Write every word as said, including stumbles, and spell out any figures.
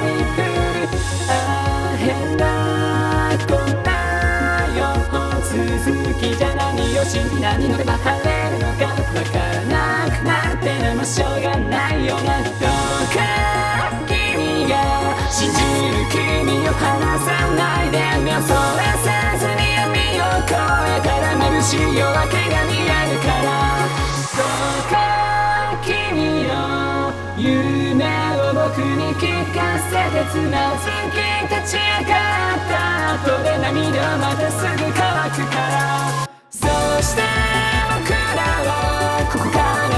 リプルああ変なこんなよ続きじゃ何を信じ何乗れば晴れるのかわからなくなってるもうしょうがないよなどうか君が信じる君を離さないで目をそらさずに闇を越えたら眩しい夜明けが見えるからどうか君の夢を僕に聞かせてつまずき立ち上がった後で涙はまたすぐ乾くからそして僕らはここから